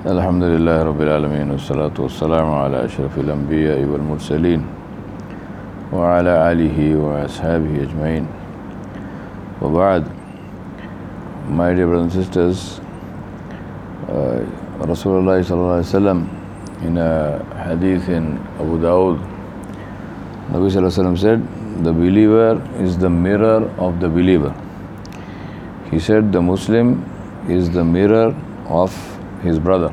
Alhamdulillah Rabbil Alameen Wassalatu wassalamu ala ashrafil anbiya wal mursaleen wa ala alihi wa ashabihi ajmain wa ba'd. My dear brothers and sisters, Rasulullah sallallahu alaihi wasallam in a hadith in Abu Dawud, Nabi sallallahu alaihi wasallam said, the believer is the mirror of the believer. He said the Muslim is the mirror of his brother.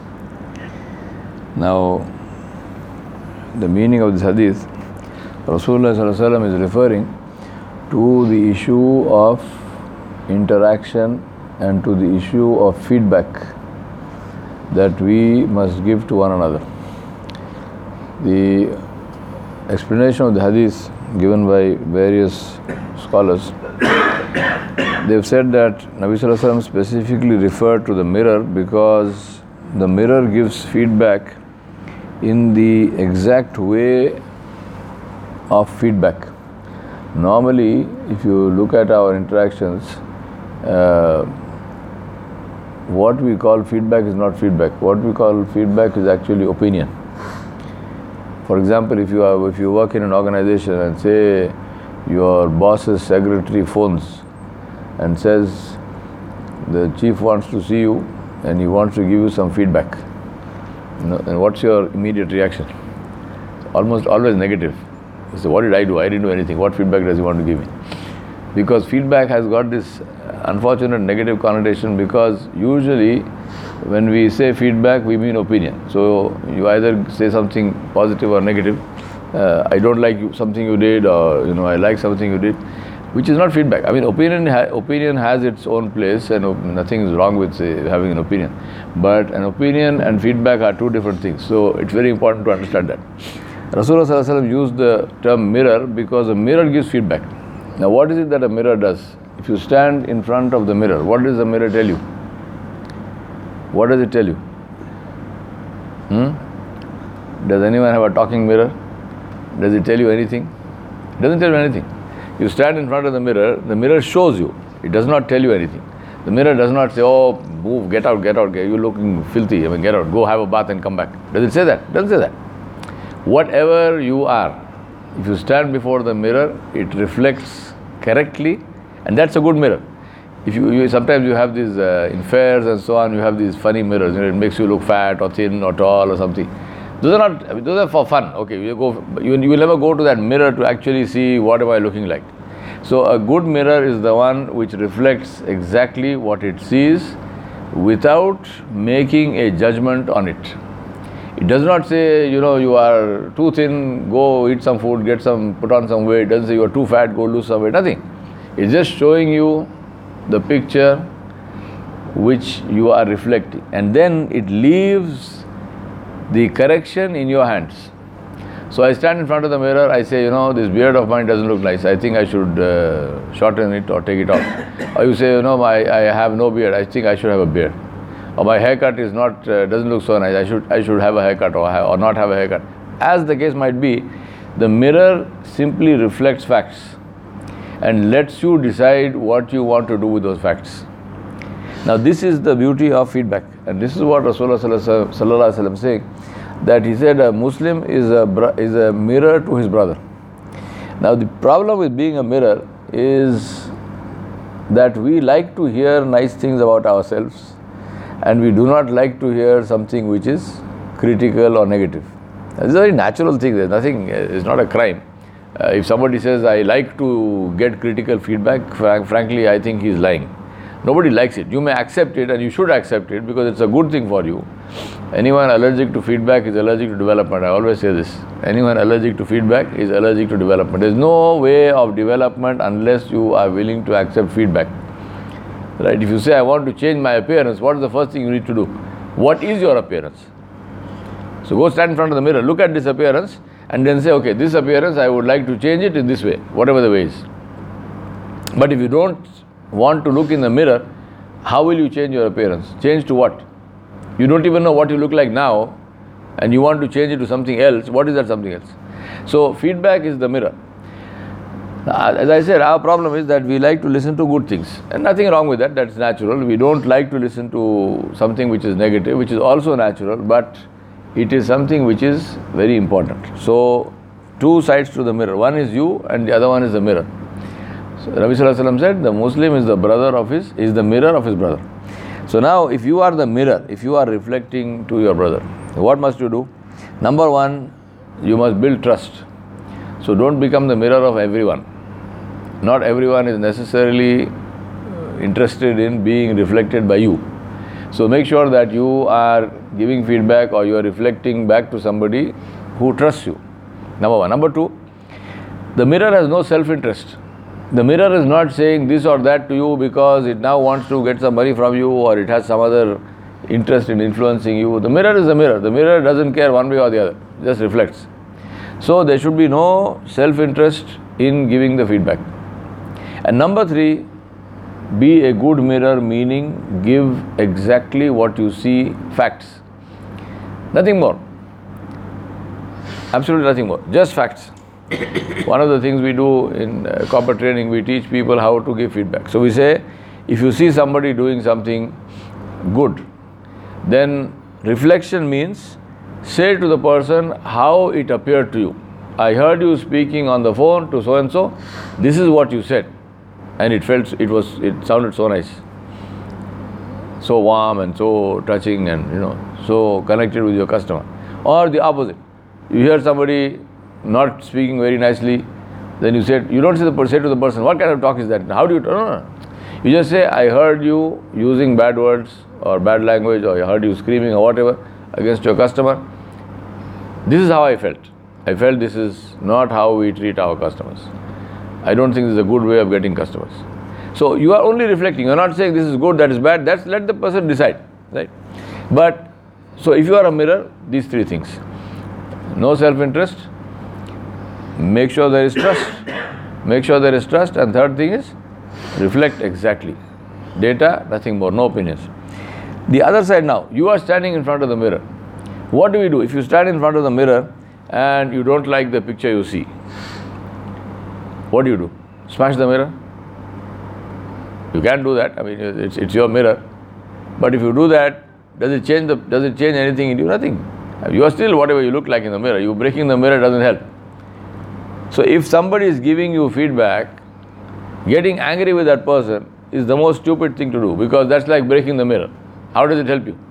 Now, the meaning of this hadith, Rasulullah sallallahu alaihi wasallam is referring to the issue of interaction and to the issue of feedback that we must give to one another. The explanation of the hadith given by various scholars, they've said that Nabi sallallahu alaihi wasallam specifically referred to the mirror because the mirror gives feedback in the exact way of feedback. Normally, if you look at our interactions, what we call feedback is not feedback. What we call feedback is actually opinion. For example, if you work in an organization and say your boss's secretary phones and says the chief wants to see you and he wants to give you some feedback, and what's your immediate reaction? Almost always negative. You say, what did I do? I didn't do anything. What feedback does he want to give me? Because feedback has got this unfortunate negative connotation, because usually when we say feedback, we mean opinion. So you either say something positive or negative. I don't like something you did, or I like something you did, which is not feedback. I mean, opinion has its own place, and nothing is wrong with having an opinion. But an opinion and feedback are two different things. So it's very important to understand that. Rasulullah sallallahu alaihi wasallam used the term mirror because a mirror gives feedback. Now, what is it that a mirror does? If you stand in front of the mirror, what does the mirror tell you? What does it tell you? Does anyone have a talking mirror? Does it tell you anything? It doesn't tell you anything. You stand in front of the mirror shows you. It does not tell you anything. The mirror does not say, oh, move, get out, you're looking filthy, get out, go have a bath and come back. Does it say that? It doesn't say that. Whatever you are, if you stand before the mirror, it reflects correctly, and that's a good mirror. If you sometimes you have these in fairs and so on, you have these funny mirrors. It makes you look fat or thin or tall or something. Those are for fun. Okay, you will never go to that mirror to actually see what am I looking like. So a good mirror is the one which reflects exactly what it sees without making a judgment on it. It does not say, you are too thin, go eat some food, put on some weight. It doesn't say you are too fat, go lose some weight. Nothing. It's just showing you the picture which you are reflecting, and then it leaves the correction in your hands. So I stand in front of the mirror, I say, this beard of mine doesn't look nice. I think I should shorten it or take it off. Or you say, I have no beard. I think I should have a beard. Or my haircut is doesn't look so nice. I should have a haircut or not have a haircut. As the case might be, the mirror simply reflects facts and lets you decide what you want to do with those facts. Now, this is the beauty of feedback, and this is what Rasulullah sallallahu alaihi wasallam saying, that he said a Muslim is a mirror to his brother. Now, the problem with being a mirror is that we like to hear nice things about ourselves, and we do not like to hear something which is critical or negative. This is a very natural thing. There's nothing. It's not a crime. If somebody says, I like to get critical feedback, frankly, I think he's lying. Nobody likes it. You may accept it, and you should accept it because it's a good thing for you. Anyone allergic to feedback is allergic to development. I always say this. Anyone allergic to feedback is allergic to development. There's no way of development unless you are willing to accept feedback. Right? If you say, I want to change my appearance, what is the first thing you need to do? What is your appearance? So go stand in front of the mirror, look at this appearance, and then say, okay, this appearance, I would like to change it in this way, whatever the way is. But if you don't want to look in the mirror, how will you change your appearance? Change to what? You don't even know what you look like now, and you want to change it to something else. What is that something else? So feedback is the mirror. As I said, our problem is that we like to listen to good things, and nothing wrong with that, that's natural. We don't like to listen to something which is negative, which is also natural, but it is something which is very important. So, two sides to the mirror. One is you and the other one is the mirror. So, Nabi Sallallahu Alaihi Wasallam said, the Muslim is the mirror of his brother. So now, if you are the mirror, if you are reflecting to your brother, what must you do? Number one, you must build trust. So don't become the mirror of everyone. Not everyone is necessarily interested in being reflected by you. So make sure that you are giving feedback or you are reflecting back to somebody who trusts you. Number one. Number two, the mirror has no self-interest. The mirror is not saying this or that to you because it now wants to get some money from you or it has some other interest in influencing you. The mirror is the mirror. The mirror doesn't care one way or the other. It just reflects. So there should be no self-interest in giving the feedback. And number three, be a good mirror, meaning give exactly what you see, facts. Nothing more. Absolutely nothing more. Just facts. One of the things we do in corporate training, we teach people how to give feedback. So we say, if you see somebody doing something good, then reflection means say to the person how it appeared to you. I heard you speaking on the phone to so and so. This is what you said, and it sounded so nice, so warm and so touching, and so connected with your customer. Or the opposite, you hear somebody not speaking very nicely, then you don't say to the person, what kind of talk is that? How do you? No. You just say, I heard you using bad words or bad language, or I heard you screaming or whatever against your customer. This is how I felt. I felt this is not how we treat our customers. I don't think this is a good way of getting customers. So you are only reflecting. You are not saying this is good, that is bad. Let the person decide, right? But so if you are a mirror, these three things: no self-interest, make sure there is trust, and third thing is reflect exactly. Data, nothing more, no opinions. The other side now, you are standing in front of the mirror. What do we do? If you stand in front of the mirror and you don't like the picture you see, what do? Smash the mirror? You can't do that. I mean, it's your mirror. But if you do that, does it change anything in you? Nothing. You are still whatever you look like in the mirror. You breaking the mirror doesn't help. So if somebody is giving you feedback, getting angry with that person is the most stupid thing to do, because that's like breaking the mirror. How does it help you?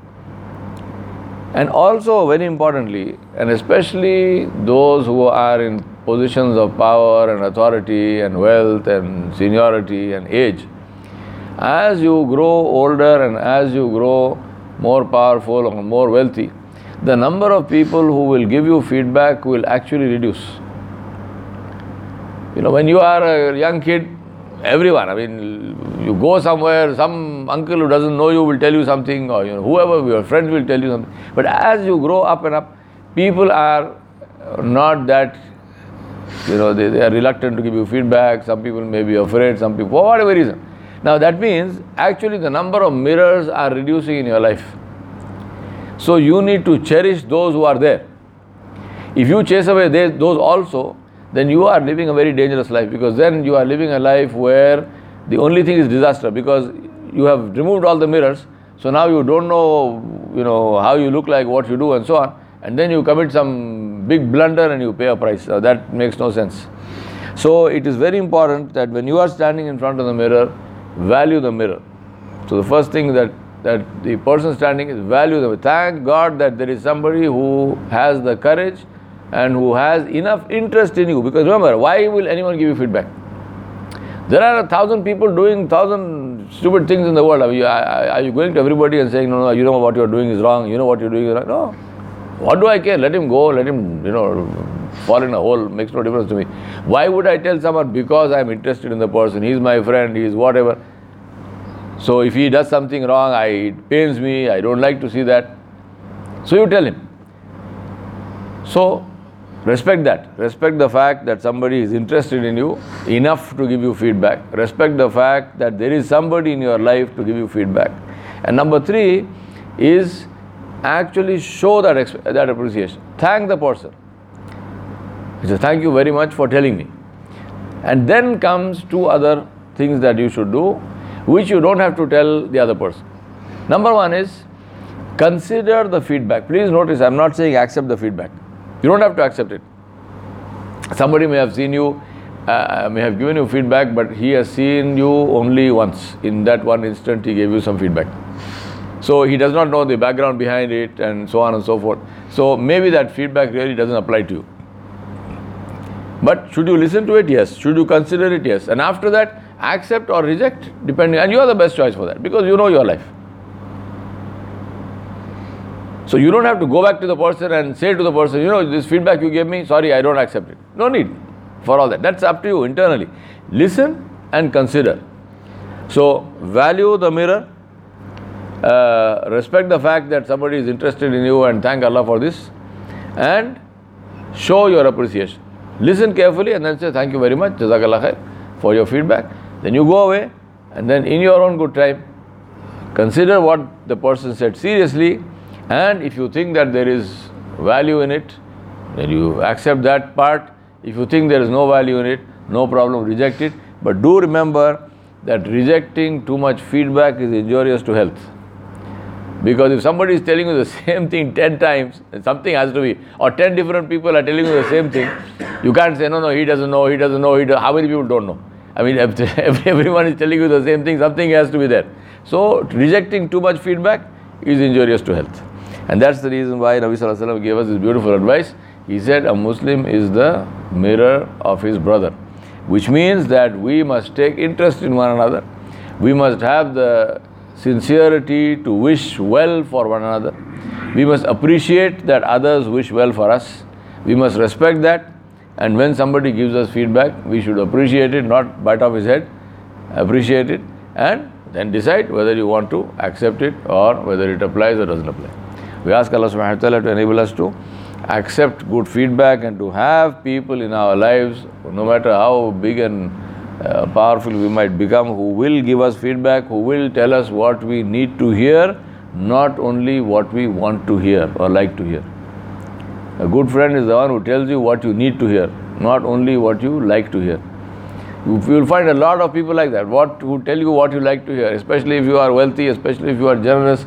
And also, very importantly, and especially those who are in positions of power and authority and wealth and seniority and age, as you grow older and as you grow more powerful or more wealthy, the number of people who will give you feedback will actually reduce. When you are a young kid, everyone, you go somewhere, some uncle who doesn't know you will tell you something, or whoever, your friends will tell you something. But as you grow up and up, people are not that, they are reluctant to give you feedback. Some people may be afraid, some people, for whatever reason. Now that means, actually the number of mirrors are reducing in your life. So you need to cherish those who are there. If you chase away those also, then you are living a very dangerous life, because then you are living a life where the only thing is disaster, because you have removed all the mirrors. So now you don't know, how you look like, what you do, and so on. And then you commit some big blunder and you pay a price. That makes no sense. So it is very important that when you are standing in front of the mirror, value the mirror. So the first thing that the person standing is value the mirror. Thank God that there is somebody who has the courage and who has enough interest in you. Because remember, why will anyone give you feedback? There are 1,000 people doing 1,000 stupid things in the world. Are you going to everybody and saying, no, what you are doing is wrong, what you are doing is wrong? No. What do I care? Let him go, let him, fall in a hole, makes no difference to me. Why would I tell someone? Because I am interested in the person, he is my friend, he is whatever. So if he does something wrong, it pains me, I don't like to see that. So you tell him. So respect that. Respect the fact that somebody is interested in you enough to give you feedback. Respect the fact that there is somebody in your life to give you feedback. And number three is actually show that appreciation. Thank the person. He says, thank you very much for telling me. And then comes two other things that you should do, which you don't have to tell the other person. Number one is, consider the feedback. Please notice, I'm not saying accept the feedback. You don't have to accept it. Somebody may have seen you, may have given you feedback, but he has seen you only once. In that one instant, he gave you some feedback. So he does not know the background behind it, and so on and so forth. So maybe that feedback really doesn't apply to you. But should you listen to it? Yes. Should you consider it? Yes. And after that, accept or reject, depending. And you are the best choice for that, because you know your life. So you don't have to go back to the person and say to the person, this feedback you gave me, sorry, I don't accept it. No need for all that. That's up to you internally. Listen and consider. So value the mirror. Respect the fact that somebody is interested in you, and thank Allah for this, and show your appreciation. Listen carefully and then say thank you very much, Jazakallah khair, for your feedback. Then you go away, and then in your own good time, consider what the person said seriously, and if you think that there is value in it, then you accept that part. If you think there is no value in it, no problem, reject it. But do remember that rejecting too much feedback is injurious to health. Because if somebody is telling you the same thing 10 times, something has to be, or 10 different people are telling you the same thing, you can't say, no, he doesn't know, how many people don't know? I mean, everyone is telling you the same thing, something has to be there. So, rejecting too much feedback is injurious to health. And that's the reason why Nabi Sallallahu Alaihi Wasallam gave us this beautiful advice. He said, a Muslim is the mirror of his brother, which means that we must take interest in one another. We must have the sincerity to wish well for one another. We must appreciate that others wish well for us. We must respect that. And when somebody gives us feedback, we should appreciate it, not bite off his head. Appreciate it, and then decide whether you want to accept it or whether it applies or doesn't apply. We ask Allah subhanahu wa ta'ala to enable us to accept good feedback and to have people in our lives, no matter how big and powerful we might become, who will give us feedback, who will tell us what we need to hear, not only what we want to hear or like to hear. A good friend is the one who tells you what you need to hear, not only what you like to hear. You will find a lot of people like that, who tell you what you like to hear, especially if you are wealthy, especially if you are generous.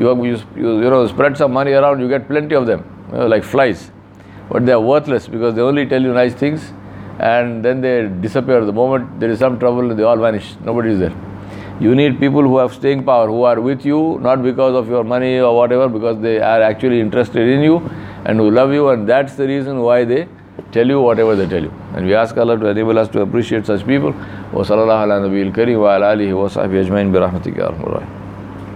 You spread some money around, you get plenty of them, like flies. But they are worthless because they only tell you nice things, and then they disappear. The moment there is some trouble, they all vanish. Nobody is there. You need people who have staying power, who are with you, not because of your money or whatever, because they are actually interested in you and who love you, and that's the reason why they tell you whatever they tell you. And we ask Allah to enable us to appreciate such people. Wa sallallahu ala nabiyil kareem wa ala alihi wa sahbihi ajmain bi rahmatika ya arhamar rahimin.